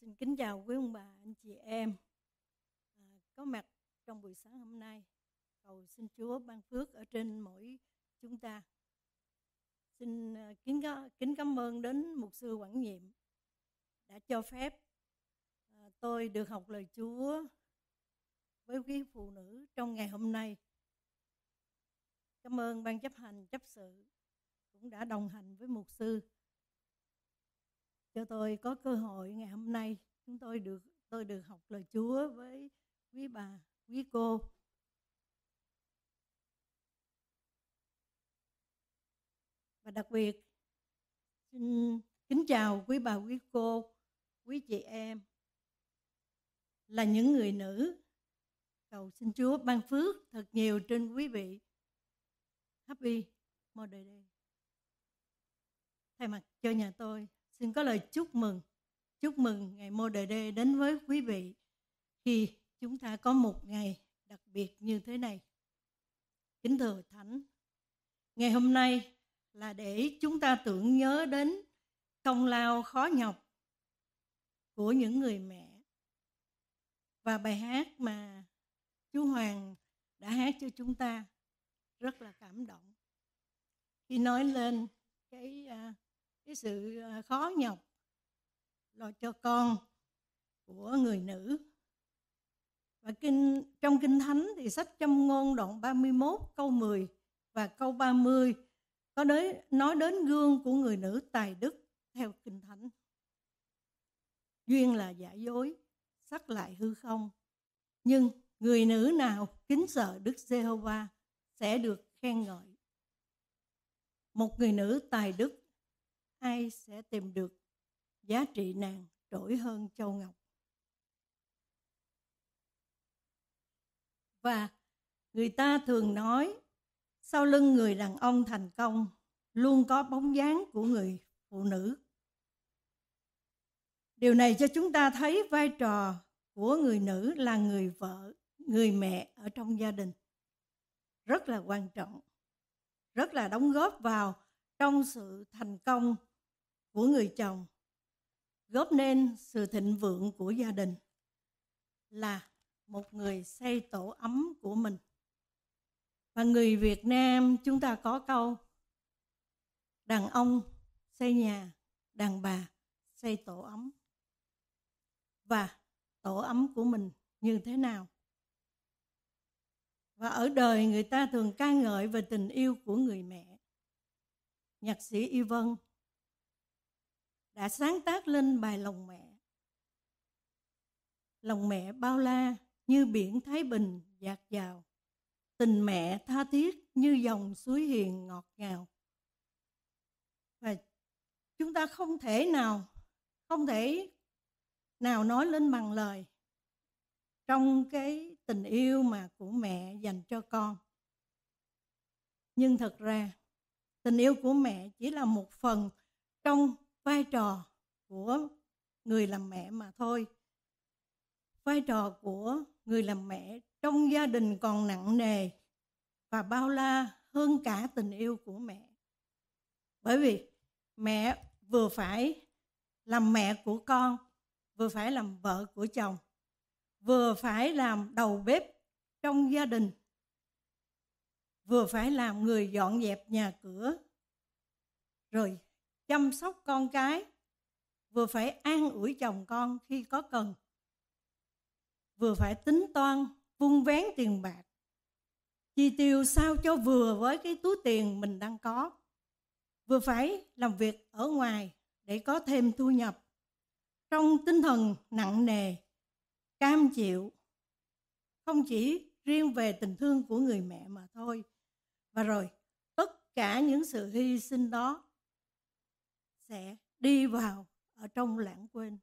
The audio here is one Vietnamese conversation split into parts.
Xin kính chào quý ông bà, anh chị em có mặt trong buổi sáng hôm nay. Cầu xin Chúa ban phước ở trên mỗi chúng ta. Xin kính cảm ơn đến mục sư Quảng Nhiệm đã cho phép tôi được học lời Chúa với quý phụ nữ trong ngày hôm nay. Cảm ơn ban chấp hành chấp sự cũng đã đồng hành với mục sư cho tôi có cơ hội ngày hôm nay tôi được học lời Chúa với quý bà, quý cô. Và đặc biệt xin kính chào quý bà, quý cô, quý chị em là những người nữ. Cầu xin Chúa ban phước thật nhiều trên quý vị. Happy Mother's Day. Thay mặt cho nhà tôi, xin có lời chúc mừng ngày Mother's Day đến với quý vị khi chúng ta có một ngày đặc biệt như thế này. Kính thưa Hội Thánh, ngày hôm nay là để chúng ta tưởng nhớ đến công lao khó nhọc của những người mẹ. Và bài hát mà chú Hoàng đã hát cho chúng ta rất là cảm động khi nói lên cái sự khó nhọc lo cho con của người nữ. Và trong Kinh Thánh thì sách Châm Ngôn đoạn 31 câu 10 và câu 30 có nói đến gương của người nữ tài đức theo Kinh Thánh. Duyên là giả dối, sắc lại hư không, nhưng người nữ nào kính sợ Đức Giê-hô-va sẽ được khen ngợi. Một người nữ tài đức, ai sẽ tìm được giá trị nàng trỗi hơn châu ngọc. Và người ta thường nói sau lưng người đàn ông thành công luôn có bóng dáng của người phụ nữ. Điều này cho chúng ta thấy vai trò của người nữ là người vợ, người mẹ ở trong gia đình rất là quan trọng, rất là đóng góp vào trong sự thành công của người chồng, góp nên sự thịnh vượng của gia đình, là một người xây tổ ấm của mình. Và người Việt Nam chúng ta có câu đàn ông xây nhà, đàn bà xây tổ ấm. Và tổ ấm của mình như thế nào? Và ở đời người ta thường ca ngợi về tình yêu của người mẹ. Nhạc sĩ Y Vân đã sáng tác lên bài Lòng Mẹ. Lòng mẹ bao la như biển Thái Bình dạt dào, tình mẹ tha thiết như dòng suối hiền ngọt ngào. Và chúng ta không thể nào nói lên bằng lời trong cái tình yêu mà của mẹ dành cho con. Nhưng thật ra tình yêu của mẹ chỉ là một phần trong vai trò của người làm mẹ mà thôi. Vai trò của người làm mẹ trong gia đình còn nặng nề và bao la hơn cả tình yêu của mẹ. Bởi vì mẹ vừa phải làm mẹ của con, vừa phải làm vợ của chồng, vừa phải làm đầu bếp trong gia đình, vừa phải làm người dọn dẹp nhà cửa, rồi chăm sóc con cái, vừa phải an ủi chồng con khi có cần, vừa phải tính toan vun vén tiền bạc, chi tiêu sao cho vừa với cái túi tiền mình đang có, vừa phải làm việc ở ngoài để có thêm thu nhập, trong tinh thần nặng nề, cam chịu, không chỉ riêng về tình thương của người mẹ mà thôi. Và rồi tất cả những sự hy sinh đó sẽ đi vào ở trong lãng quên.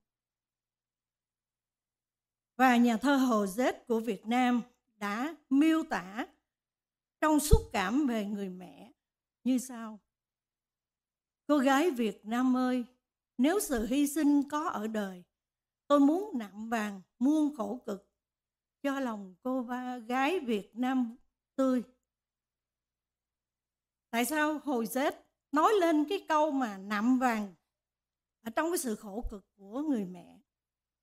Và nhà thơ Hồ Dết của Việt Nam đã miêu tả trong xúc cảm về người mẹ như sau: cô gái Việt Nam ơi, nếu sự hy sinh có ở đời, tôi muốn nạm vàng muôn khổ cực cho lòng cô gái Việt Nam tươi. Tại sao Hồ Dết nói lên cái câu mà nạm vàng ở trong cái sự khổ cực của người mẹ?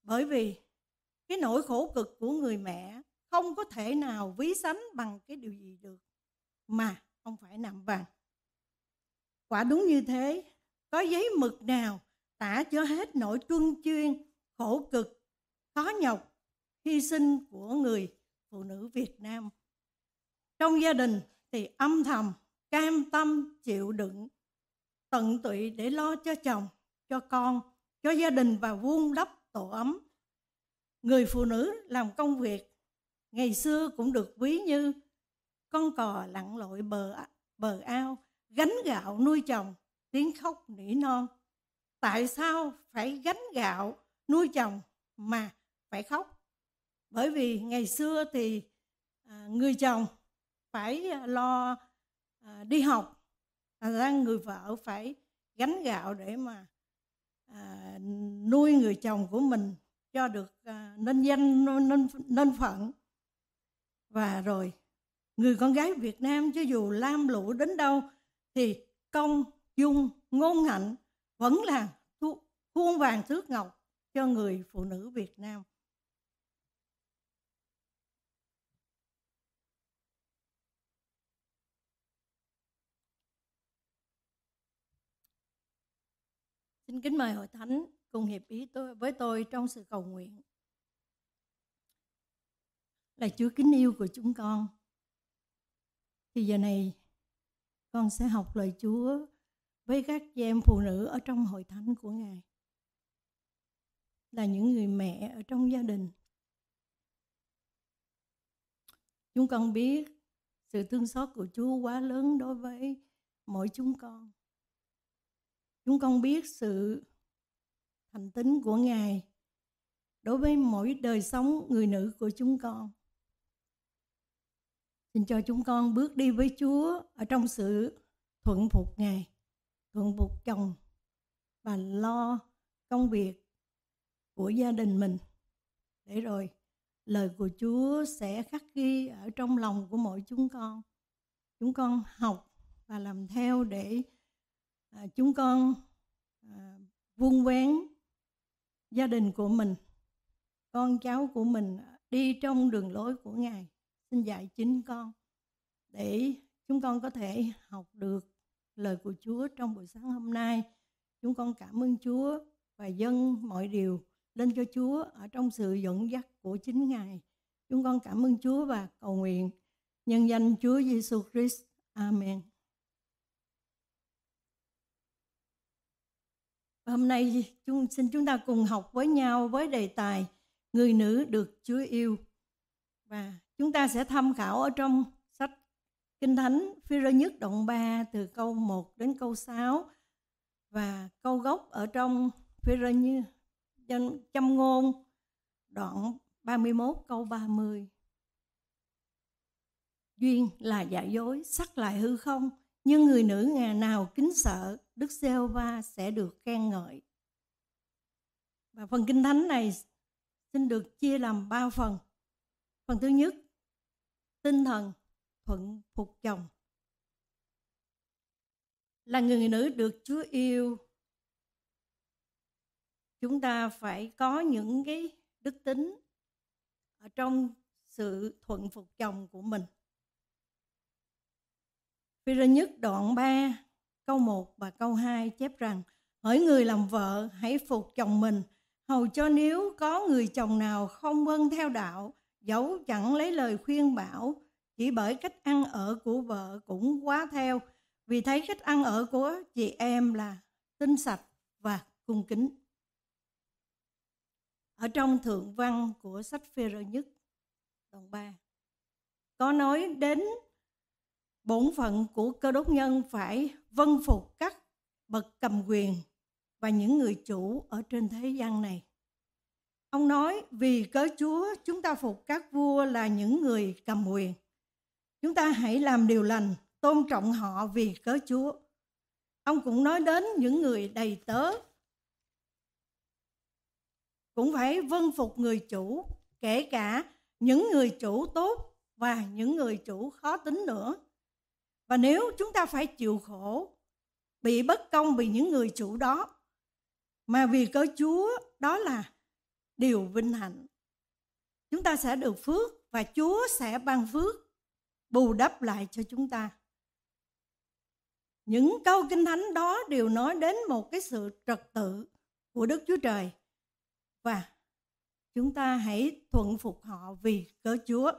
Bởi vì cái nỗi khổ cực của người mẹ không có thể nào ví sánh bằng cái điều gì được mà không phải nạm vàng. Quả đúng như thế, có giấy mực nào tả cho hết nỗi truân chuyên, khổ cực, khó nhọc, hy sinh của người phụ nữ Việt Nam. Trong gia đình thì âm thầm, cam tâm, chịu đựng, tận tụy để lo cho chồng, cho con, cho gia đình và vun đắp tổ ấm. Người phụ nữ làm công việc ngày xưa cũng được ví như con cò lặn lội bờ ao, gánh gạo nuôi chồng, tiếng khóc nỉ non. Tại sao phải gánh gạo nuôi chồng mà phải khóc? Bởi vì ngày xưa thì người chồng phải lo đi học, ra người vợ phải gánh gạo để mà nuôi người chồng của mình cho được nên danh nên phận. Và rồi người con gái Việt Nam cho dù lam lũ đến đâu thì công dung ngôn hạnh vẫn là khuôn vàng thước ngọc cho người phụ nữ Việt Nam. Xin kính mời hội thánh cùng hiệp ý với tôi trong sự cầu nguyện. Lạy Chúa kính yêu của chúng con, thì giờ này con sẽ học lời Chúa với các chị em phụ nữ ở trong hội thánh của Ngài, là những người mẹ ở trong gia đình. Chúng con biết sự thương xót của Chúa quá lớn đối với mỗi chúng con. Chúng con biết sự thành tín của Ngài đối với mỗi đời sống người nữ của chúng con. Xin cho chúng con bước đi với Chúa ở trong sự thuận phục Ngài, thuận phục chồng và lo công việc của gia đình mình. Để rồi lời của Chúa sẽ khắc ghi ở trong lòng của mỗi chúng con. Chúng con học và làm theo để chúng con vun vén gia đình của mình, con cháu của mình đi trong đường lối của Ngài. Xin dạy chính con để chúng con có thể học được lời của Chúa trong buổi sáng hôm nay. Chúng con cảm ơn Chúa và dâng mọi điều lên cho Chúa ở trong sự dẫn dắt của chính Ngài. Chúng con cảm ơn Chúa và cầu nguyện nhân danh Chúa Giêsu Christ. Amen. Hôm nay xin chúng ta cùng học với nhau với đề tài người nữ được Chúa yêu. Và chúng ta sẽ tham khảo ở trong sách Kinh Thánh Phi-rơ nhất đoạn 3 từ câu 1 đến câu 6 và câu gốc ở trong Phi-rơ như Châm ngôn đoạn 31 câu 30. Duyên là giả dối, sắc lại hư không, nhưng người nữ ngày nào kính sợ Đức Giê-hô-va sẽ được khen ngợi. Và phần Kinh Thánh này xin được chia làm 3 phần. Phần thứ nhất, tinh thần thuận phục chồng. Là người nữ được Chúa yêu, chúng ta phải có những cái đức tính ở trong sự thuận phục chồng của mình. Phi-rơ nhất đoạn 3 câu 1 và câu 2 chép rằng: hỡi người làm vợ, hãy phục chồng mình, hầu cho nếu có người chồng nào không vâng theo đạo, dẫu chẳng lấy lời khuyên bảo, chỉ bởi cách ăn ở của vợ cũng quá theo, vì thấy cách ăn ở của chị em là tinh sạch và cung kính. Ở trong thượng văn của sách Phi-rơ nhất đoạn 3 có nói đến bổn phận của cơ đốc nhân phải vâng phục các bậc cầm quyền và những người chủ ở trên thế gian này. Ông nói vì cớ Chúa chúng ta phục các vua là những người cầm quyền. Chúng ta hãy làm điều lành, tôn trọng họ vì cớ Chúa. Ông cũng nói đến những người đầy tớ cũng phải vâng phục người chủ, kể cả những người chủ tốt và những người chủ khó tính nữa. Và nếu chúng ta phải chịu khổ, bị bất công vì những người chủ đó, mà vì cớ Chúa đó là điều vinh hạnh. Chúng ta sẽ được phước và Chúa sẽ ban phước bù đắp lại cho chúng ta. Những câu Kinh Thánh đó đều nói đến một cái sự trật tự của Đức Chúa Trời, và chúng ta hãy thuận phục họ vì cớ Chúa.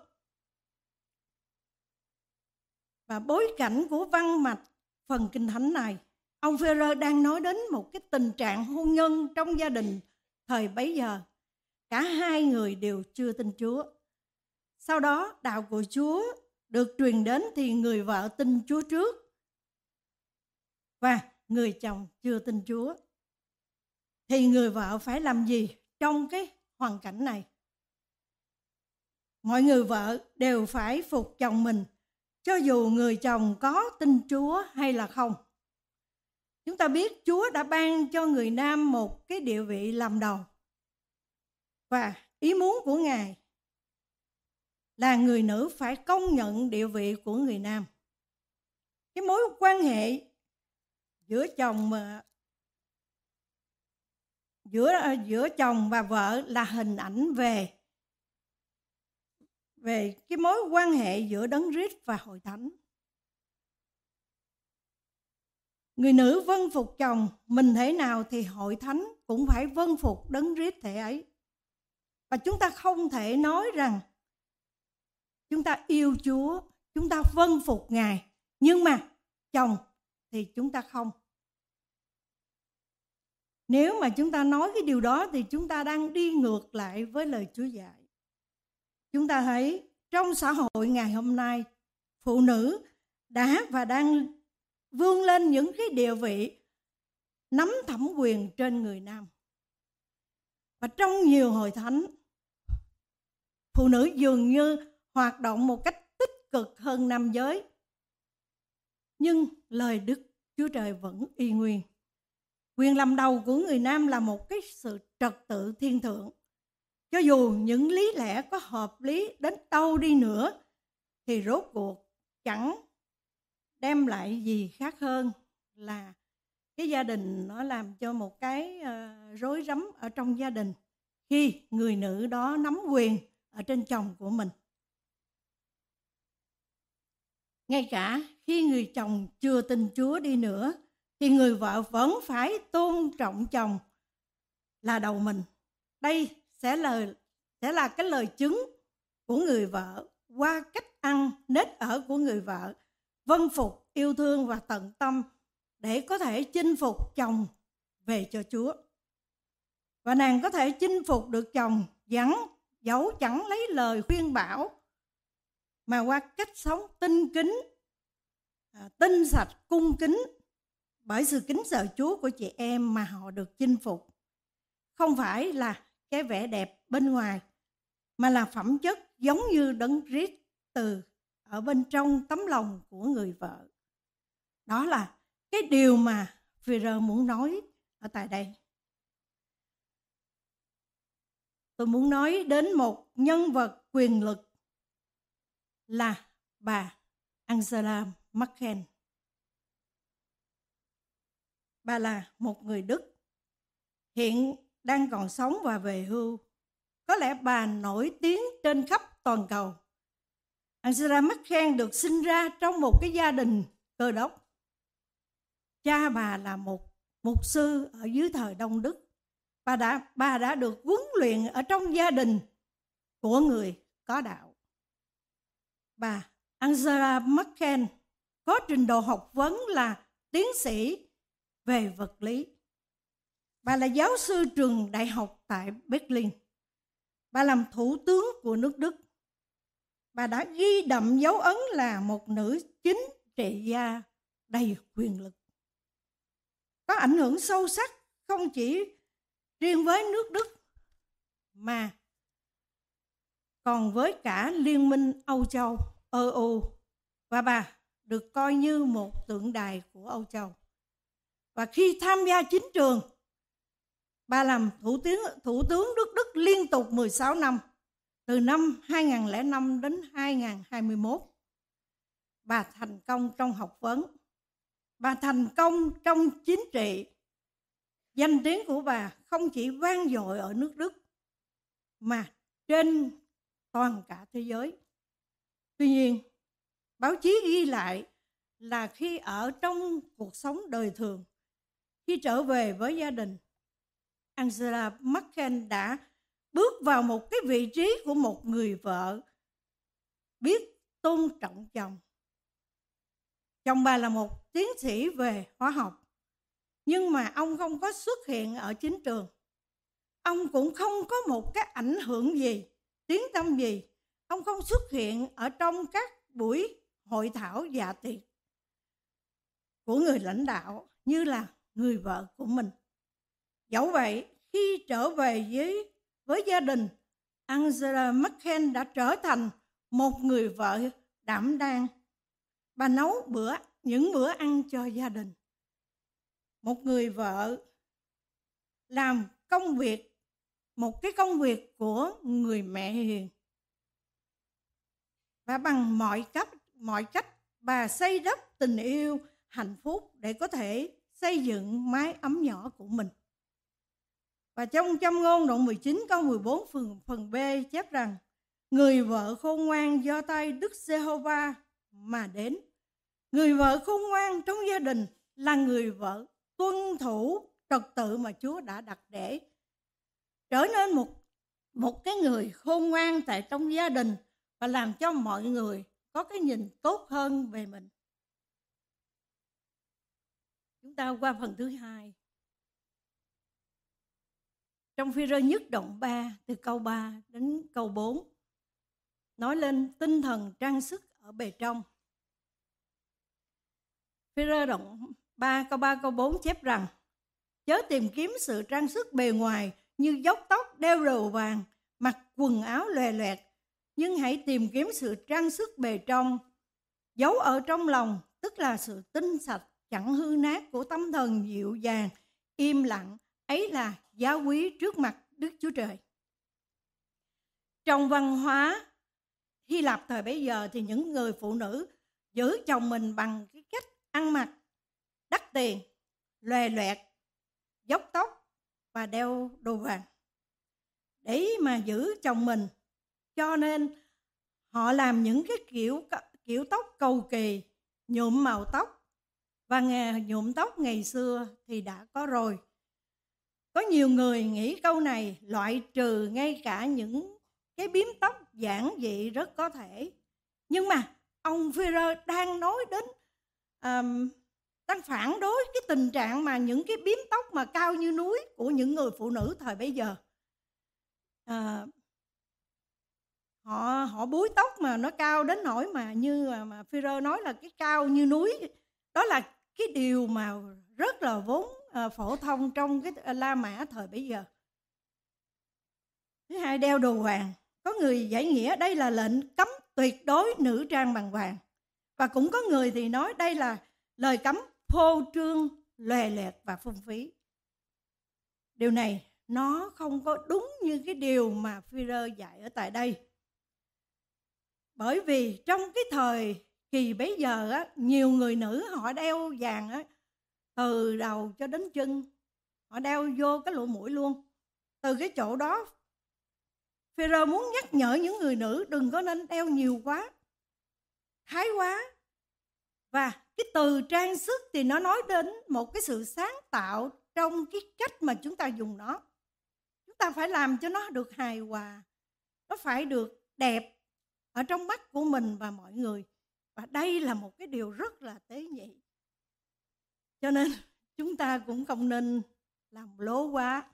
Và bối cảnh của văn mạch phần Kinh Thánh này, ông Phêrô đang nói đến một cái tình trạng hôn nhân trong gia đình thời bấy giờ. Cả hai người đều chưa tin Chúa. Sau đó đạo của Chúa được truyền đến thì người vợ tin Chúa trước và người chồng chưa tin Chúa. Thì người vợ phải làm gì trong cái hoàn cảnh này? Mọi người vợ đều phải phục chồng mình, cho dù người chồng có tin Chúa hay là không. Chúng ta biết Chúa đã ban cho người nam một cái địa vị làm đầu. Và ý muốn của Ngài là người nữ phải công nhận địa vị của người nam. Cái mối quan hệ giữa chồng và vợ là hình ảnh về cái mối quan hệ giữa Đấng Christ và Hội Thánh. Người nữ vâng phục chồng mình thế nào thì Hội Thánh cũng phải vâng phục Đấng Christ thể ấy. Và chúng ta không thể nói rằng chúng ta yêu Chúa, chúng ta vâng phục Ngài, nhưng mà chồng thì chúng ta không. Nếu mà chúng ta nói cái điều đó thì chúng ta đang đi ngược lại với lời Chúa dạy. Chúng ta thấy trong xã hội ngày hôm nay, phụ nữ đã và đang vươn lên những cái địa vị nắm thẩm quyền trên người nam. Và trong nhiều hội thánh, phụ nữ dường như hoạt động một cách tích cực hơn nam giới. Nhưng lời Đức Chúa Trời vẫn y nguyên. Quyền làm đầu của người nam là một cái sự trật tự thiên thượng. Cho dù những lý lẽ có hợp lý đến đâu đi nữa thì rốt cuộc chẳng đem lại gì khác hơn là cái gia đình nó làm cho một cái rối rắm ở trong gia đình khi người nữ đó nắm quyền ở trên chồng của mình. Ngay cả khi người chồng chưa tin Chúa đi nữa thì người vợ vẫn phải tôn trọng chồng là đầu mình. Đây sẽ là cái lời chứng của người vợ qua cách ăn nết ở của người vợ, vâng phục, yêu thương và tận tâm để có thể chinh phục chồng về cho Chúa. Và nàng có thể chinh phục được chồng dẫu chẳng lấy lời khuyên bảo, mà qua cách sống tinh kính, tinh sạch, cung kính, bởi sự kính sợ Chúa của chị em mà họ được chinh phục. Không phải là cái vẻ đẹp bên ngoài, mà là phẩm chất giống như Đấng Christ từ ở bên trong tấm lòng của người vợ. Đó là cái điều mà Phêrô muốn nói ở tại đây. Tôi muốn nói đến một nhân vật quyền lực là bà Angela Merkel. Bà là một người Đức, hiện đang còn sống và về hưu. Có lẽ bà nổi tiếng trên khắp toàn cầu. Angela Merkel được sinh ra trong một cái gia đình Cơ đốc. Cha bà là một mục sư ở dưới thời Đông Đức. Bà đã được huấn luyện ở trong gia đình của người có đạo. Bà Angela Merkel có trình độ học vấn là tiến sĩ về vật lý. Bà là giáo sư trường đại học tại Berlin. Bà làm thủ tướng của nước Đức. Bà đã ghi đậm dấu ấn là một nữ chính trị gia đầy quyền lực, có ảnh hưởng sâu sắc không chỉ riêng với nước Đức mà còn với cả Liên minh Âu Châu, EU, và bà được coi như một tượng đài của Âu Châu. Và khi tham gia chính trường, bà làm thủ tướng nước Đức liên tục 16 năm, từ năm 2005 đến 2021. Bà thành công trong học vấn, bà thành công trong chính trị. Danh tiếng của bà không chỉ vang dội ở nước Đức mà trên toàn cả thế giới. Tuy nhiên, báo chí ghi lại là khi ở trong cuộc sống đời thường, khi trở về với gia đình, Angela Merkel đã bước vào một cái vị trí của một người vợ biết tôn trọng chồng. Chồng bà là một tiến sĩ về hóa học, nhưng mà ông không có xuất hiện ở chính trường. Ông cũng không có một cái ảnh hưởng gì, tiếng tăm gì. Ông không xuất hiện ở trong các buổi hội thảo dạ tiệc của người lãnh đạo như là người vợ của mình. Dẫu vậy, khi trở về với gia đình, Angela Merkel đã trở thành một người vợ đảm đang. Bà nấu những bữa ăn cho gia đình. Một người vợ làm một cái công việc của người mẹ hiền. Và bằng mọi cách bà xây đắp tình yêu, hạnh phúc để có thể xây dựng mái ấm nhỏ của mình. Và trong Châm ngôn đoạn 19 câu 14 phần B chép rằng: người vợ khôn ngoan do tay Đức Giê-hô-va mà đến. Người vợ khôn ngoan trong gia đình là người vợ tuân thủ trật tự mà Chúa đã đặt để trở nên một cái người khôn ngoan tại trong gia đình và làm cho mọi người có cái nhìn tốt hơn về mình. Chúng ta qua phần thứ 2. Trong Phi-rơ nhất đoạn 3, từ câu 3 đến câu 4, nói lên tinh thần trang sức ở bề trong. Phi-rơ đoạn 3 câu 4 chép rằng: chớ tìm kiếm sự trang sức bề ngoài như dốc tóc, đeo đồ vàng, mặc quần áo lòe loẹt, nhưng hãy tìm kiếm sự trang sức bề trong, giấu ở trong lòng, tức là sự tinh sạch, chẳng hư nát của tâm thần dịu dàng, im lặng, ấy là giá quý trước mặt Đức Chúa Trời. Trong văn hóa Hy Lạp thời bấy giờ thì những người phụ nữ giữ chồng mình bằng cái cách ăn mặc đắt tiền, lòe loẹt, dốc tóc và đeo đồ vàng để mà giữ chồng mình. Cho nên họ làm những cái kiểu tóc cầu kỳ, nhuộm màu tóc. Và nghề nhuộm tóc ngày xưa thì đã có rồi. Có nhiều người nghĩ câu này loại trừ ngay cả những cái bím tóc giản dị rất có thể. Nhưng mà ông Phi-rơ đang nói đến, đang phản đối cái tình trạng mà những cái bím tóc mà cao như núi của những người phụ nữ thời bấy giờ. Họ búi tóc mà nó cao đến nỗi mà như mà Phi-rơ nói là cái cao như núi. Đó là cái điều mà rất là vốn phổ thông trong cái La Mã thời bấy giờ. Thứ hai, đeo đồ vàng. Có người giải nghĩa đây là lệnh cấm tuyệt đối nữ trang bằng vàng. Và cũng có người thì nói đây là lời cấm phô trương, lòe loẹt và phung phí. Điều này nó không có đúng như cái điều mà Phi-rơ dạy ở tại đây. Bởi vì trong cái thời kỳ bấy giờ á, nhiều người nữ họ đeo vàng á, từ đầu cho đến chân, họ đeo vô cái lỗ mũi luôn. Từ cái chỗ đó, Phi-rơ muốn nhắc nhở những người nữ đừng có nên đeo nhiều quá, thái quá. Và cái từ trang sức thì nó nói đến một cái sự sáng tạo trong cái cách mà chúng ta dùng nó. Chúng ta phải làm cho nó được hài hòa, nó phải được đẹp ở trong mắt của mình và mọi người. Và đây là một cái điều rất là tế nhị. Cho nên chúng ta cũng không nên làm lố quá.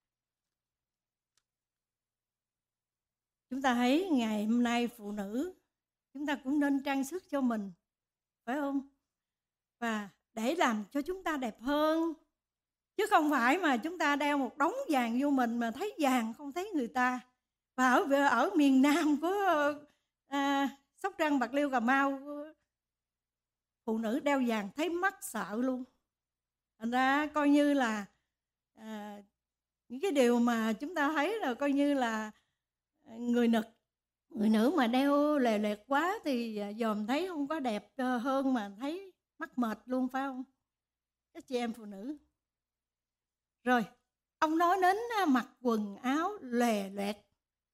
Chúng ta thấy ngày hôm nay phụ nữ, chúng ta cũng nên trang sức cho mình, phải không? Và để làm cho chúng ta đẹp hơn. Chứ không phải mà chúng ta đeo một đống vàng vô mình mà thấy vàng không thấy người ta. Và ở miền Nam của Sóc Trăng, Bạc Liêu, Cà Mau, phụ nữ đeo vàng thấy mắc sợ luôn. Thành ra coi như là những cái điều mà chúng ta thấy là coi như là người nữ mà đeo lè lẹt quá thì dòm thấy không có đẹp hơn mà thấy mắc mệt luôn, phải không? Các chị em phụ nữ. Rồi, ông nói đến mặc quần áo lè loẹt.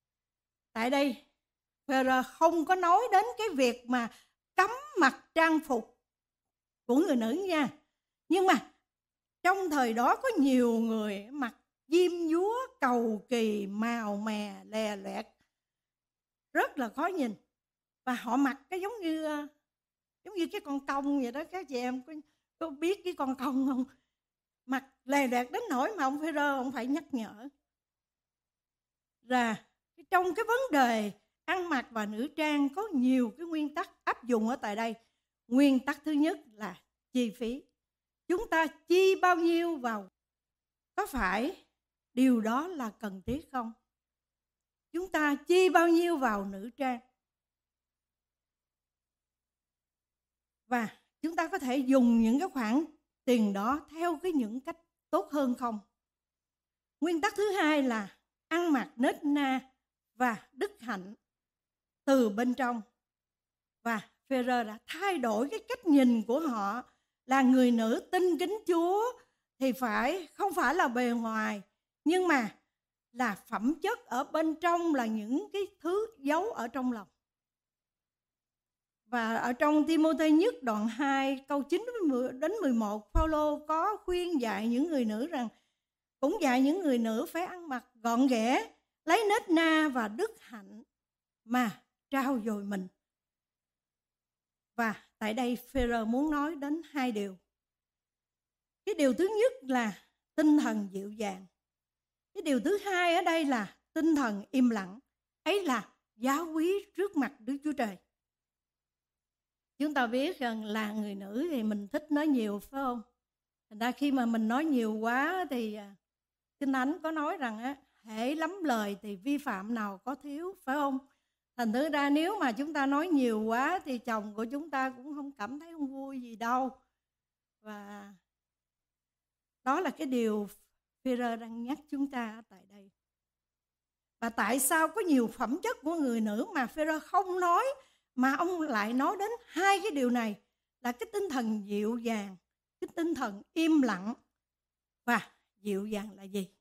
Tại đây Phêrô không có nói đến cái việc mà cấm mặc trang phục của người nữ nha. Nhưng mà trong thời đó có nhiều người mặc diêm dúa cầu kỳ, màu mè lè loẹt, rất là khó nhìn. Và họ mặc cái giống như cái con công vậy đó. Các chị em có biết cái con công không? Mặc lè loẹt đến nỗi mà ông Phêrô ông phải nhắc nhở. Ra trong cái vấn đề ăn mặc và nữ trang có nhiều cái nguyên tắc áp dụng ở tại đây. Nguyên tắc thứ nhất là chi phí. Chúng ta chi bao nhiêu vào, có phải điều đó là cần thiết không? Chúng ta chi bao nhiêu vào nữ trang? Và chúng ta có thể dùng những cái khoản tiền đó theo những cách tốt hơn không? Nguyên tắc thứ hai là ăn mặc nết na và đức hạnh từ bên trong. Và Phêrô đã thay đổi cái cách nhìn của họ là người nữ tin kính Chúa thì không phải là bề ngoài, nhưng mà là phẩm chất ở bên trong, là những cái thứ giấu ở trong lòng. Và ở trong Ti-mô-thê nhất đoạn 2 câu 9 đến 11, Phao-lô có khuyên dạy những người nữ rằng, cũng dạy những người nữ phải ăn mặc gọn ghẽ, lấy nết na và đức hạnh mà trau dồi mình. Và tại đây Phêrô muốn nói đến hai điều. Cái điều thứ nhất là tinh thần dịu dàng. Cái điều thứ hai ở đây là tinh thần im lặng. Ấy là giá quý trước mặt Đức Chúa Trời. Chúng ta biết rằng là người nữ thì mình thích nói nhiều, phải không? Thành ra khi mà mình nói nhiều quá thì Kinh Thánh có nói rằng hễ lắm lời thì vi phạm nào có thiếu, phải không? Thành thử ra nếu mà chúng ta nói nhiều quá thì chồng của chúng ta cũng không cảm thấy không vui gì đâu. Và đó là cái điều Phêrô đang nhắc chúng ta ở tại đây. Và tại sao có nhiều phẩm chất của người nữ mà Phêrô không nói, mà ông lại nói đến hai cái điều này, là cái tinh thần dịu dàng, cái tinh thần im lặng. Và dịu dàng là gì?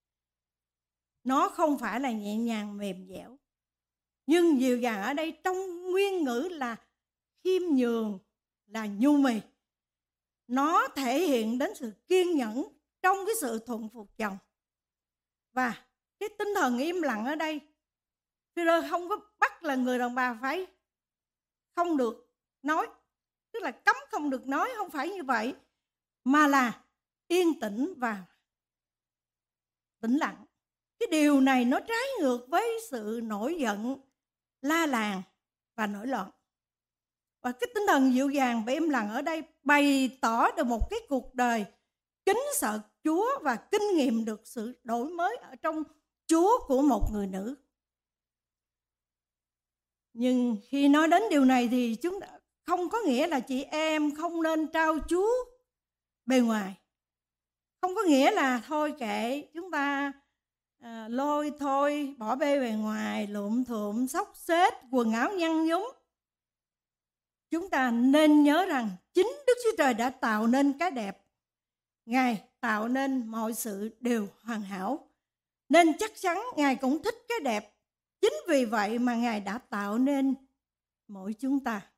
Nó không phải là nhẹ nhàng mềm dẻo, nhưng dịu dàng ở đây trong nguyên ngữ là khiêm nhường, là nhu mì. Nó thể hiện đến sự kiên nhẫn trong cái sự thuận phục chồng. Và cái tinh thần im lặng ở đây, Phêrô không có bắt là người đàn bà phải không được nói, tức là cấm không được nói, không phải như vậy, mà là yên tĩnh và tĩnh lặng. Cái điều này nó trái ngược với sự nổi giận, la làng và nổi loạn. Và cái tinh thần dịu dàng và im lặng ở đây bày tỏ được một cái cuộc đời kính sợ Chúa và kinh nghiệm được sự đổi mới ở trong Chúa của một người nữ. Nhưng khi nói đến điều này thì chúng ta không có nghĩa là chị em không nên trau chuốt bề ngoài. Không có nghĩa là thôi kệ, chúng ta lôi thôi, bỏ bê bề ngoài, lụm thụm, xốc xếch, quần áo nhăn nhúm. Chúng ta nên nhớ rằng chính Đức Chúa Trời đã tạo nên cái đẹp. Ngài tạo nên mọi sự đều hoàn hảo, nên chắc chắn Ngài cũng thích cái đẹp. Chính vì vậy mà Ngài đã tạo nên mỗi chúng ta.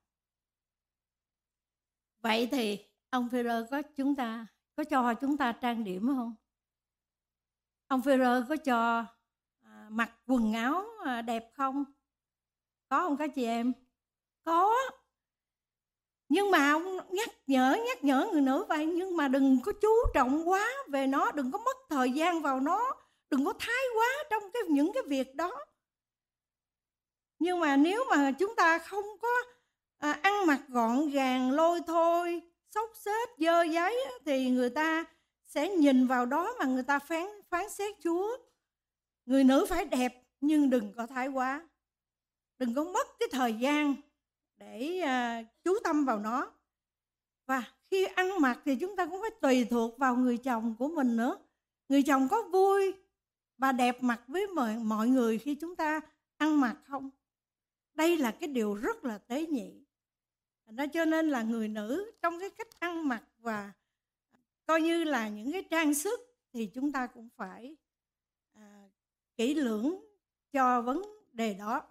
Vậy thì ông Phêrô có cho chúng ta trang điểm không? Ông Phêrô có cho mặc quần áo đẹp không? Có không các chị em? Có. Nhưng mà ông nhắc nhở người nữ vậy, nhưng mà đừng có chú trọng quá về nó, đừng có mất thời gian vào nó, đừng có thái quá trong những cái việc đó. Nhưng mà nếu mà chúng ta không có ăn mặc gọn gàng, lôi thôi, xốc xếch, dơ giấy thì người ta sẽ nhìn vào đó mà người ta phán xét Chúa. Người nữ phải đẹp nhưng đừng có thái quá, đừng có mất cái thời gian để chú tâm vào nó. Và khi ăn mặc thì chúng ta cũng phải tùy thuộc vào người chồng của mình nữa. Người chồng có vui và đẹp mặt với mọi người khi chúng ta ăn mặc không? Đây là cái điều rất là tế nhị. Cho nên là người nữ trong cái cách ăn mặc và coi như là những cái trang sức thì chúng ta cũng phải kỹ lưỡng cho vấn đề đó.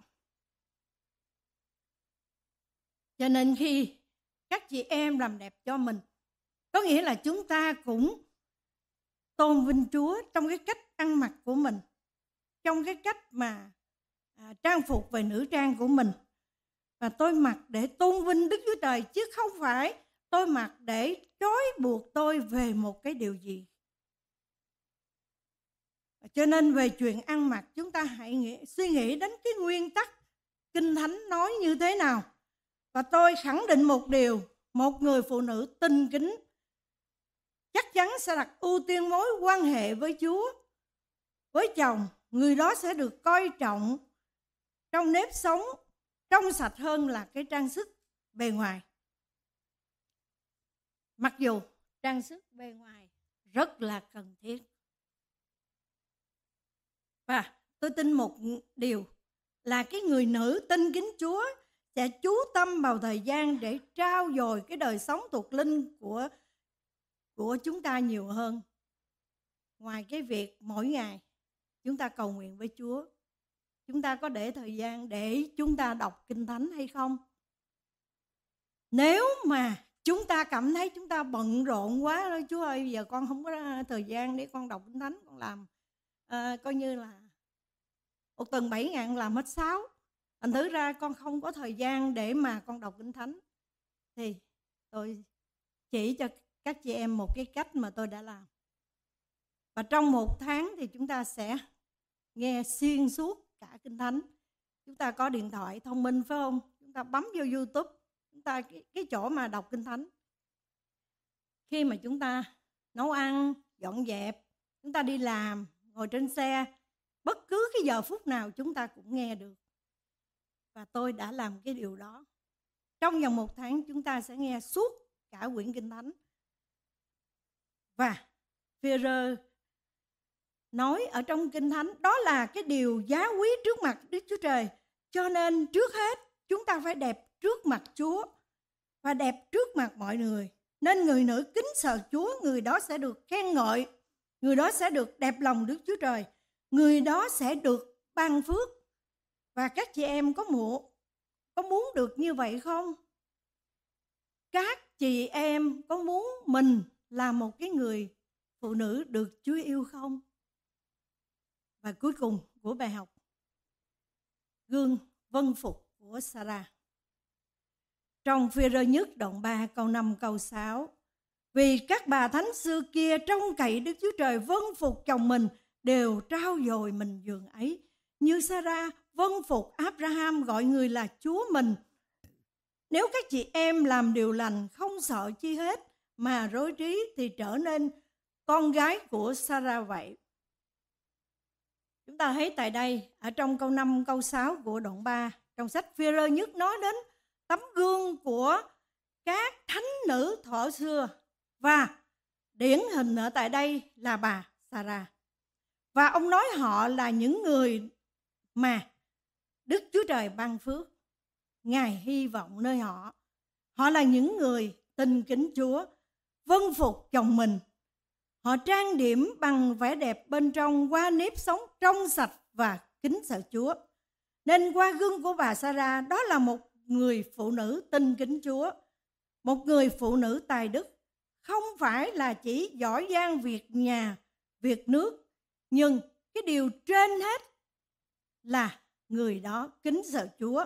Cho nên khi các chị em làm đẹp cho mình, có nghĩa là chúng ta cũng tôn vinh Chúa trong cái cách ăn mặc của mình, trong cái cách mà trang phục về nữ trang của mình. Và tôi mặc để tôn vinh Đức Chúa Trời, chứ không phải tôi mặc để trói buộc tôi về một cái điều gì. Cho nên về chuyện ăn mặc, chúng ta hãy suy nghĩ đến cái nguyên tắc Kinh Thánh nói như thế nào. Và tôi khẳng định một điều, một người phụ nữ tinh kính chắc chắn sẽ đặt ưu tiên mối quan hệ với Chúa, với chồng. Người đó sẽ được coi trọng trong nếp sống trong sạch hơn là cái trang sức bề ngoài. Mặc dù trang sức bề ngoài rất là cần thiết. Và tôi tin một điều là cái người nữ tinh kính Chúa sẽ chú tâm vào thời gian để trau dồi cái đời sống thuộc linh của chúng ta nhiều hơn. Ngoài cái việc mỗi ngày chúng ta cầu nguyện với Chúa, chúng ta có để thời gian để chúng ta đọc Kinh Thánh hay không? Nếu mà chúng ta cảm thấy chúng ta bận rộn quá rồi, Chúa ơi, giờ con không có thời gian để con đọc Kinh Thánh, con làm coi như là một tuần 7 ngày làm hết 6. Thành thử ra con không có thời gian để mà con đọc Kinh Thánh. Thì tôi chỉ cho các chị em một cái cách mà tôi đã làm. Và trong 1 tháng thì chúng ta sẽ nghe xuyên suốt cả Kinh Thánh. Chúng ta có điện thoại thông minh phải không? Chúng ta bấm vô YouTube, chúng ta cái chỗ mà đọc Kinh Thánh. Khi mà chúng ta nấu ăn, dọn dẹp, chúng ta đi làm, ngồi trên xe, bất cứ cái giờ phút nào chúng ta cũng nghe được. Và tôi đã làm cái điều đó. Trong vòng 1 tháng chúng ta sẽ nghe suốt cả quyển Kinh Thánh. Và Phi-e-rơ nói ở trong Kinh Thánh, đó là cái điều giá quý trước mặt Đức Chúa Trời. Cho nên trước hết chúng ta phải đẹp trước mặt Chúa và đẹp trước mặt mọi người. Nên người nữ kính sợ Chúa, người đó sẽ được khen ngợi, người đó sẽ được đẹp lòng Đức Chúa Trời, người đó sẽ được ban phước. Và các chị em có muốn được như vậy không? Các chị em có muốn mình là một cái người phụ nữ được Chúa yêu không? Và cuối cùng của bài học, gương vâng phục của Sarah. Trong Phi-e-rơ nhất đoạn 3 câu 5 câu 6, vì các bà thánh xưa kia trông cậy Đức Chúa Trời vâng phục chồng mình, đều trao dồi mình giường ấy, như Sarah vâng phục Abraham gọi người là Chúa mình. Nếu các chị em làm điều lành, không sợ chi hết mà rối trí, thì trở nên con gái của Sarah vậy. Chúng ta thấy tại đây, ở trong câu 5, câu 6 của đoạn 3, trong sách Phi-e-rơ nhất nói đến tấm gương của các thánh nữ thuở xưa. Và điển hình ở tại đây là bà Sarah. Và ông nói họ là những người mà Đức Chúa Trời ban phước. Ngài hy vọng nơi họ. Họ là những người tinh kính Chúa, vâng phục chồng mình. Họ trang điểm bằng vẻ đẹp bên trong qua nếp sống trong sạch và kính sợ Chúa. Nên qua gương của bà Sarah, đó là một người phụ nữ tinh kính Chúa, một người phụ nữ tài đức, không phải là chỉ giỏi giang việc nhà, việc nước, nhưng cái điều trên hết là người đó kính sợ Chúa.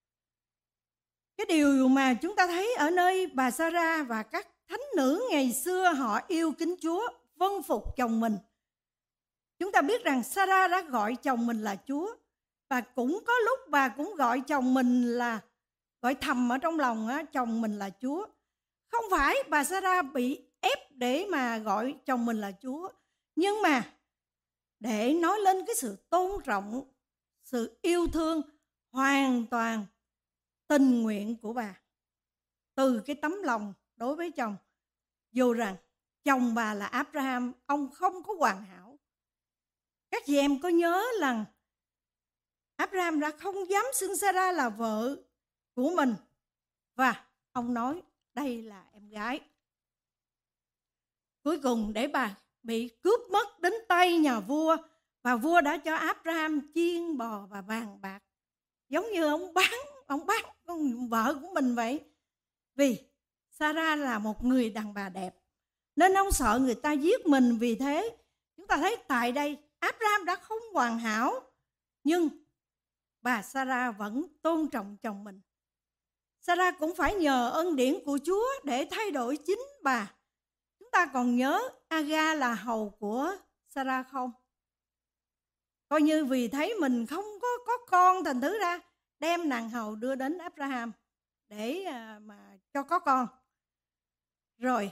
Cái điều mà chúng ta thấy ở nơi bà Sarah và các thánh nữ ngày xưa, họ yêu kính Chúa, vâng phục chồng mình. Chúng ta biết rằng Sarah đã gọi chồng mình là Chúa, và cũng có lúc bà cũng gọi chồng mình là, gọi thầm ở trong lòng chồng mình là Chúa. Không phải bà Sarah bị ép để mà gọi chồng mình là Chúa, nhưng mà để nói lên cái sự tôn trọng, sự yêu thương hoàn toàn tình nguyện của bà từ cái tấm lòng đối với chồng. Dù rằng chồng bà là Abraham, ông không có hoàn hảo. Các chị em có nhớ rằng Abraham đã không dám xưng Sarah là vợ của mình, và ông nói đây là em gái. Cuối cùng để bà bị cướp mất đến tay nhà vua, và vua đã cho Abraham chiên bò và vàng bạc giống như ông bán con vợ của mình vậy. Vì Sarah là một người đàn bà đẹp, nên ông sợ người ta giết mình. Vì thế, chúng ta thấy tại đây, Abraham đã không hoàn hảo, nhưng bà Sarah vẫn tôn trọng chồng mình. Sarah cũng phải nhờ ân điển của Chúa để thay đổi chính bà. Chúng ta còn nhớ Aga là hầu của Sarah không? Coi như vì thấy mình không có con, thành thử ra đem nàng hầu đưa đến Abraham để mà cho có con. Rồi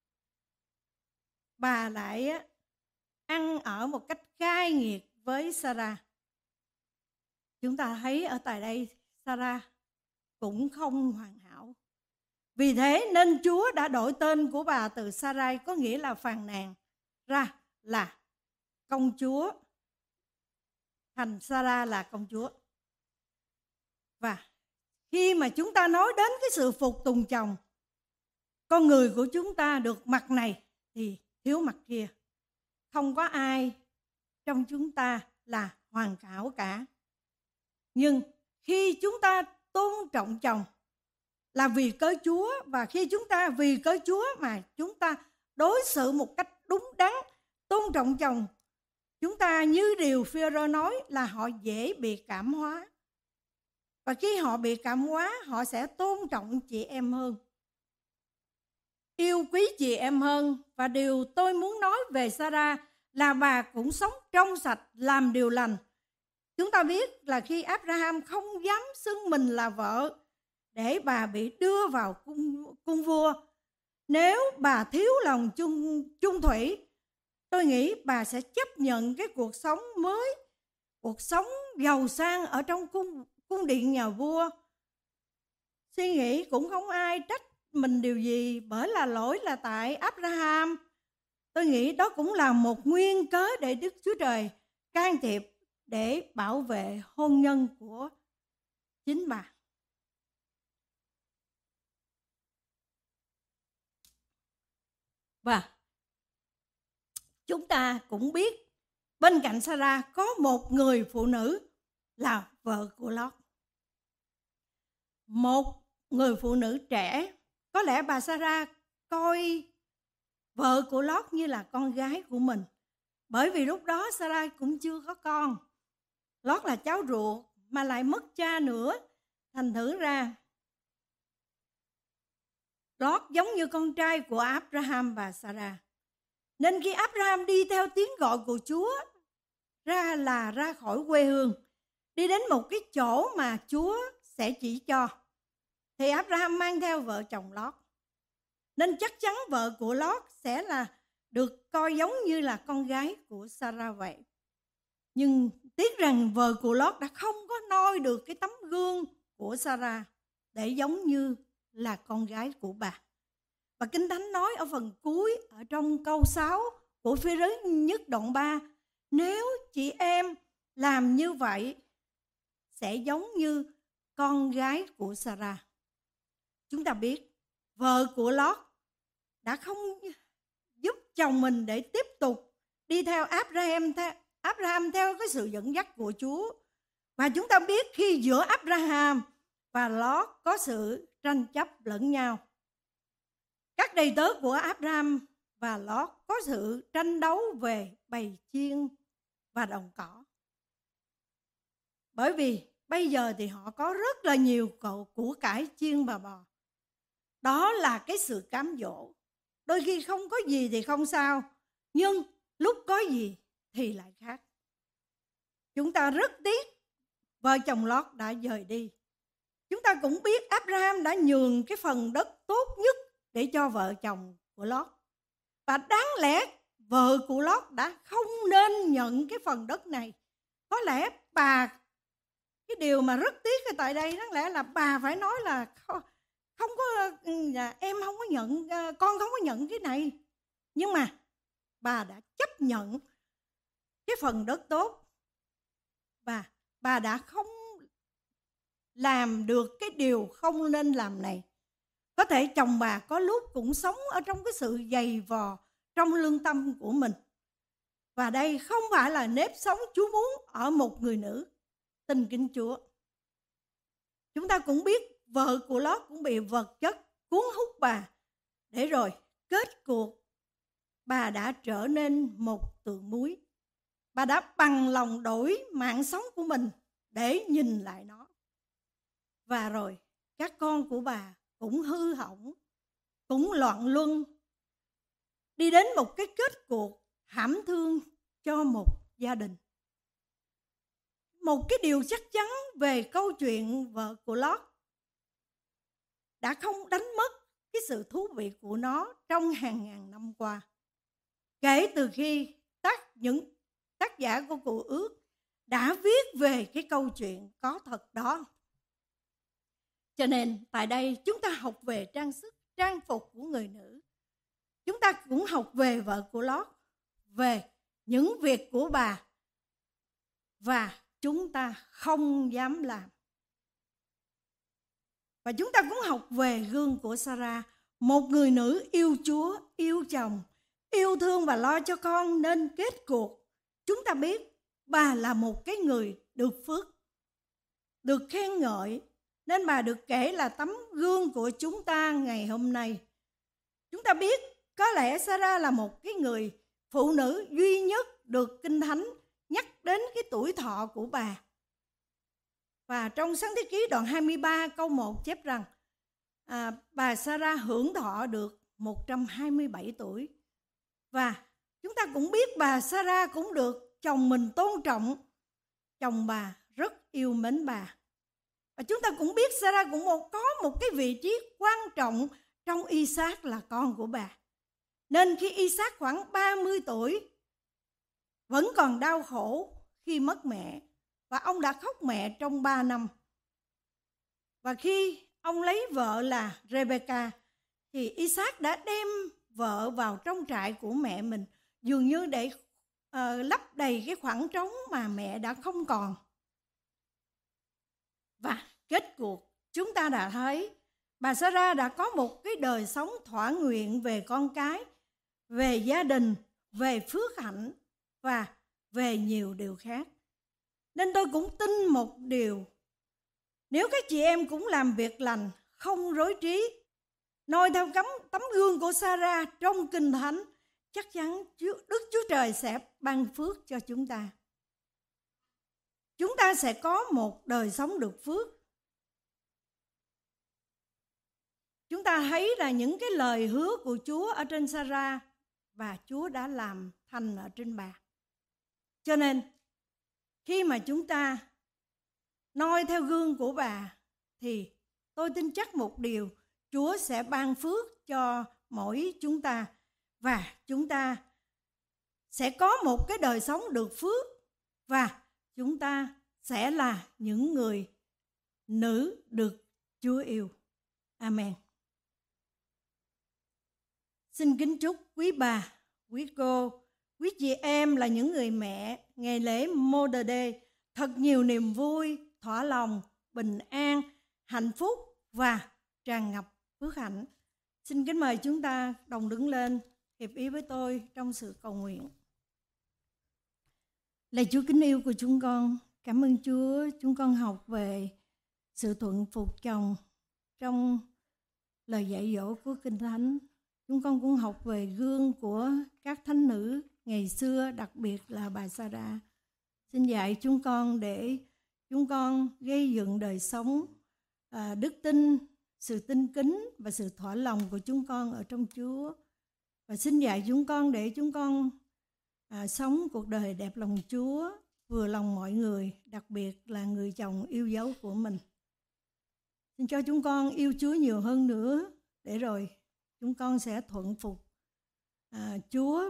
bà lại ăn ở một cách cay nghiệt với Sarah. Chúng ta thấy ở tại đây Sarah cũng không hoàn hảo. Vì thế nên Chúa đã đổi tên của bà từ Sarai, có nghĩa là phàn nàn, ra là công chúa, thành Sarah là công chúa. Và khi mà chúng ta nói đến cái sự phục tùng chồng, con người của chúng ta được mặt này thì thiếu mặt kia. Không có ai trong chúng ta là hoàn hảo cả. Nhưng khi chúng ta tôn trọng chồng là vì cớ Chúa, và khi chúng ta vì cớ Chúa mà chúng ta đối xử một cách đúng đắn, tôn trọng chồng, chúng ta như điều Phêrô nói là họ dễ bị cảm hóa. Và khi họ bị cảm hóa, họ sẽ tôn trọng chị em hơn, yêu quý chị em hơn. Và điều tôi muốn nói về Sarah là bà cũng sống trong sạch, làm điều lành. Chúng ta biết là khi Abraham không dám xưng mình là vợ để bà bị đưa vào cung vua, nếu bà thiếu lòng chung thủy, tôi nghĩ bà sẽ chấp nhận cái cuộc sống mới, cuộc sống giàu sang ở trong cung điện nhà vua. Suy nghĩ cũng không ai trách mình điều gì, bởi là lỗi là tại Abraham. Tôi nghĩ đó cũng là một nguyên cớ để Đức Chúa Trời can thiệp để bảo vệ hôn nhân của chính bà. Và chúng ta cũng biết bên cạnh Sarah có một người phụ nữ là vợ của Lót. Một người phụ nữ trẻ. Có lẽ bà Sarah coi vợ của Lót như là con gái của mình, bởi vì lúc đó Sarah cũng chưa có con. Lót là cháu ruột mà lại mất cha nữa, thành thử ra Lót giống như con trai của Abraham và Sarah. Nên khi Abraham đi theo tiếng gọi của Chúa ra khỏi quê hương, đi đến một cái chỗ mà Chúa sẽ chỉ cho, thì Abraham mang theo vợ chồng Lót. Nên chắc chắn vợ của Lót sẽ là được coi giống như là con gái của Sarah vậy. Nhưng tiếc rằng vợ của Lót đã không có noi được cái tấm gương của Sarah để giống như là con gái của bà. Và Kinh Thánh nói ở phần cuối, ở trong câu 6 của Phi-rứ nhất đoạn 3, nếu chị em làm như vậy sẽ giống như con gái của Sarah. Chúng ta biết vợ của Lót đã không giúp chồng mình để tiếp tục đi theo Abraham theo cái sự dẫn dắt của Chúa. Và chúng ta biết khi giữa Abraham và Lót có sự tranh chấp lẫn nhau. Các đầy tớ của Abraham và Lót có sự tranh đấu về bầy chiên và đồng cỏ. Bởi vì bây giờ thì họ có rất là nhiều của cải chiên và bò. Đó là cái sự cám dỗ. Đôi khi không có gì thì không sao, nhưng lúc có gì thì lại khác. Chúng ta rất tiếc vợ chồng Lót đã dời đi. Chúng ta cũng biết Abraham đã nhường cái phần đất tốt nhất để cho vợ chồng của Lót. Và đáng lẽ vợ của Lót đã không nên nhận cái phần đất này. Có lẽ cái điều mà rất tiếc ở tại đây, đáng lẽ là bà phải nói là không có, em không có nhận, con không có nhận cái này. Nhưng mà bà đã chấp nhận cái phần đất tốt, và bà đã không làm được cái điều không nên làm này. Có thể chồng bà có lúc cũng sống ở trong cái sự dày vò trong lương tâm của mình. Và đây không phải là nếp sống Chúa muốn ở một người nữ tin kính Chúa. Chúng ta cũng biết vợ của Lót cũng bị vật chất cuốn hút bà, để rồi kết cuộc bà đã trở nên một tượng muối. Bà đã bằng lòng đổi mạng sống của mình để nhìn lại nó. Và rồi các con của bà cũng hư hỏng, cũng loạn luân, đi đến một cái kết cuộc thảm thương cho một gia đình. Một cái điều chắc chắn về câu chuyện vợ của Lót đã không đánh mất cái sự thú vị của nó trong hàng ngàn năm qua. Kể từ khi những tác giả của Cựu Ước đã viết về cái câu chuyện có thật đó. Cho nên tại đây chúng ta học về trang sức, trang phục của người nữ. Chúng ta cũng học về vợ của Lót, về những việc của bà, và chúng ta không dám làm. Và chúng ta cũng học về gương của Sarah, một người nữ yêu Chúa, yêu chồng, yêu thương và lo cho con, nên kết cuộc chúng ta biết bà là một cái người được phước, được khen ngợi, nên bà được kể là tấm gương của chúng ta ngày hôm nay. Chúng ta biết có lẽ Sarah là một cái người phụ nữ duy nhất được Kinh Thánh nhắc đến cái tuổi thọ của bà. Và trong Sáng Thế Ký đoạn 23 câu 1 chép rằng bà Sarah hưởng thọ được 127 tuổi. Và chúng ta cũng biết bà Sarah cũng được chồng mình tôn trọng. Chồng bà rất yêu mến bà. Và chúng ta cũng biết Sarah cũng có một cái vị trí quan trọng trong Isaac là con của bà. Nên khi Isaac khoảng 30 tuổi, vẫn còn đau khổ khi mất mẹ, và ông đã khóc mẹ trong 3 năm. Và khi ông lấy vợ là Rebecca, thì Isaac đã đem vợ vào trong trại của mẹ mình, dường như để lấp đầy cái khoảng trống mà mẹ đã không còn. Và kết cuộc chúng ta đã thấy bà Sarah đã có một cái đời sống thỏa nguyện về con cái, về gia đình, về phước hạnh và về nhiều điều khác. Nên tôi cũng tin một điều, nếu các chị em cũng làm việc lành, không rối trí, noi theo tấm gương của Sarah trong Kinh Thánh, chắc chắn Đức Chúa Trời sẽ ban phước cho chúng ta. Chúng ta sẽ có một đời sống được phước. Chúng ta thấy là những cái lời hứa của Chúa ở trên Sarah, và Chúa đã làm thành ở trên bà. Cho nên khi mà chúng ta noi theo gương của bà, thì tôi tin chắc một điều, Chúa sẽ ban phước cho mỗi chúng ta, và chúng ta sẽ có một cái đời sống được phước, và chúng ta sẽ là những người nữ được Chúa yêu. Amen. Xin kính chúc quý bà, quý cô, quý chị em là những người mẹ, ngày lễ Mother's Day thật nhiều niềm vui, thỏa lòng, bình an, hạnh phúc và tràn ngập phước hạnh. Xin kính mời chúng ta đồng đứng lên hiệp ý với tôi trong sự cầu nguyện. Lạy Chúa kính yêu của chúng con, cảm ơn Chúa, chúng con học về sự thuận phục chồng trong lời dạy dỗ của Kinh Thánh. Chúng con cũng học về gương của các thánh nữ ngày xưa, đặc biệt là bà Sarah. Xin dạy chúng con để chúng con gây dựng đời sống đức tin, sự tin kính và sự thỏa lòng của chúng con ở trong Chúa. Và xin dạy chúng con để chúng con sống cuộc đời đẹp lòng Chúa, vừa lòng mọi người, đặc biệt là người chồng yêu dấu của mình. Xin cho chúng con yêu Chúa nhiều hơn nữa, để rồi chúng con sẽ thuận phục Chúa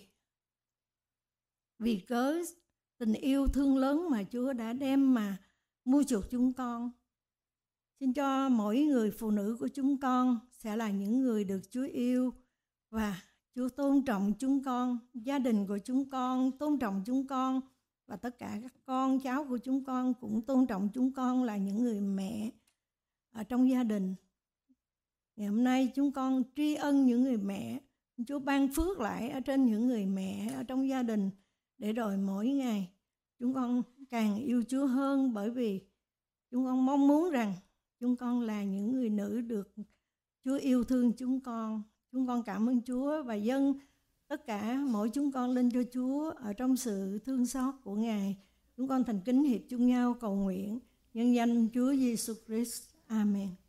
vì cớ tình yêu thương lớn mà Chúa đã đem mà mua chuộc chúng con. Xin cho mỗi người phụ nữ của chúng con sẽ là những người được Chúa yêu, và Chúa tôn trọng chúng con, gia đình của chúng con tôn trọng chúng con, và tất cả các con cháu của chúng con cũng tôn trọng chúng con là những người mẹ ở trong gia đình. Ngày hôm nay chúng con tri ân những người mẹ, Chúa ban phước lại ở trên những người mẹ ở trong gia đình, để rồi mỗi ngày chúng con càng yêu Chúa hơn, bởi vì chúng con mong muốn rằng Chúng con là những người nữ được Chúa yêu thương chúng con. Chúng con cảm ơn Chúa và dâng tất cả mỗi chúng con lên cho Chúa ở trong sự thương xót của Ngài. Chúng con thành kính hiệp chung nhau cầu nguyện nhân danh Chúa Giêsu Christ. Amen.